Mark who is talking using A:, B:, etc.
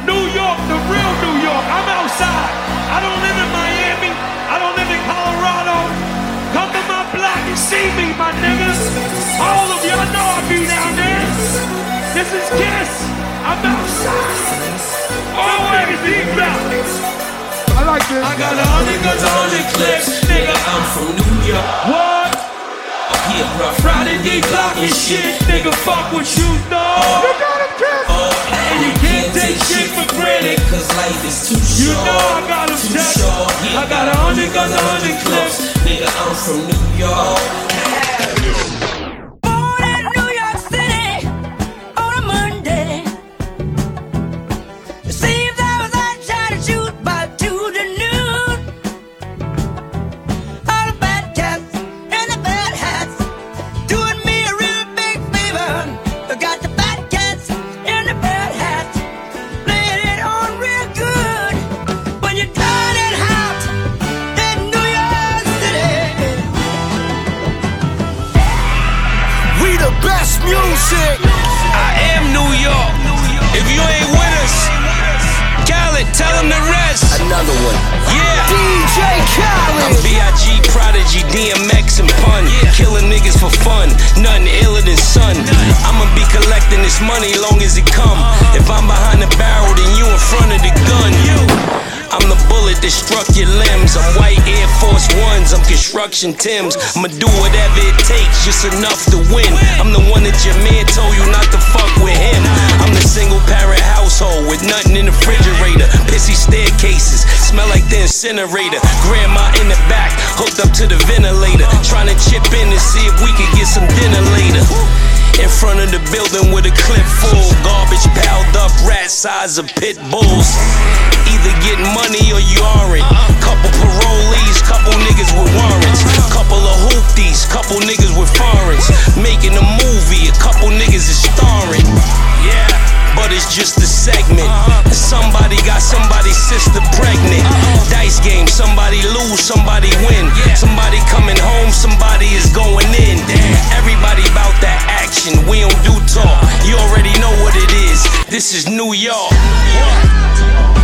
A: New York, the real New York. I'm outside. I don't live in Miami. I don't live in Colorado. Come to my block and see me, my niggas. All of y'all know I be down there. This is Kiss. I'm outside. Always deep out.
B: I like this.
A: I got 100 guns, 100 clips, nigga.
C: I'm from New York.
A: What?
C: Yeah, bro.
A: Friday D block and shit, nigga. Fuck what you know.
B: You got him, Kiss.
A: And you can't take shit for granted.
C: Cause life is too short.
A: You know I got him checked. I got 100 guns, 100 clips.
C: Nigga, I'm from New York.
D: Born in New York City on a Monday. It seems I was out trying to shoot by 2 to noon. All the bad cats and the bad hats doing me a real big favor. I got the bad cats and the bad hats playing it on real good. When you turn it hot in New York City.
E: We the best music.
F: I am New York. If you ain't with us, Khaled, tell him the rest.
E: Another one.
F: Yeah.
E: DJ
F: I'm
E: Khaled.
F: B.I.G. Prodigy, DMX and Pun. Killing niggas for fun, nothing iller than sun. I'ma be collecting this money long as it come. If I'm behind the barrel, then you in front of the gun. I'm the bullet that struck your limbs. I'm white Air Force Ones, I'm construction Timbs. I'ma do whatever it takes, just enough to win. I'm the one that your man told you not to fuck with him. I'm the single parent household with nothing in the refrigerator. Pissy staircases, smell like the incinerator. Grandma in the back, hooked up to the ventilator. Trying to chip in to see if we could get some dinner later. In front of the building with a clip full, garbage piled up, rat size of pit bulls. Either get money or you aren't. Couple parolees, couple niggas with warrants. Couple of hoopties, couple niggas with foreigns. Making a movie, a couple niggas is starring. Yeah, but it's just a segment. Somebody got somebody's sister pregnant. Dice game, somebody lose, somebody win. Somebody coming home, somebody is going in. Everybody about that action, we don't do talk. You already know what it is. This is New York.